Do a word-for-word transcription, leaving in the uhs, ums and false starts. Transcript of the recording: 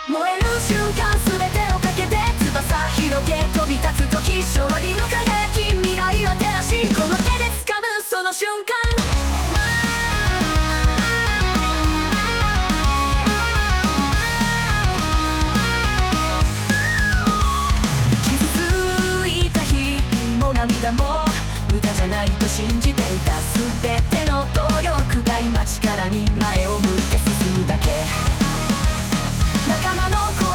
燃える瞬間全てをかけて翼広げ飛び立つ時勝利の輝き未来は照らしこの手で掴むその瞬間傷ついた日々も涙も無駄じゃないと信じていた全ての努力が今力に前を向いて進むだけ仲間の声